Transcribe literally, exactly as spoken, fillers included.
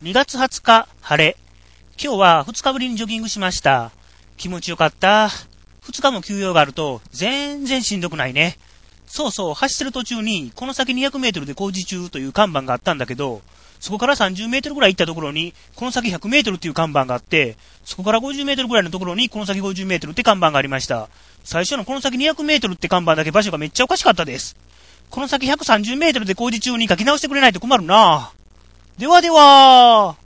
にがつはつか、晴れ。今日はふつかぶりにジョギングしました。気持ちよかった。ふつかも休養があると全然しんどくないね。そうそう、走ってる途中にこの先にひゃくメートルで工事中という看板があったんだけど、そこからさんじゅうメートルぐらい行ったところにこの先ひゃくメートルっていう看板があって、そこからごじゅうメートルぐらいのところにこの先ごじゅうメートルって看板がありました。最初のこの先にひゃくメートルって看板だけ場所がめっちゃおかしかったです。この先ひゃくさんじゅうメートルで工事中に書き直してくれないと困るな。ではでは。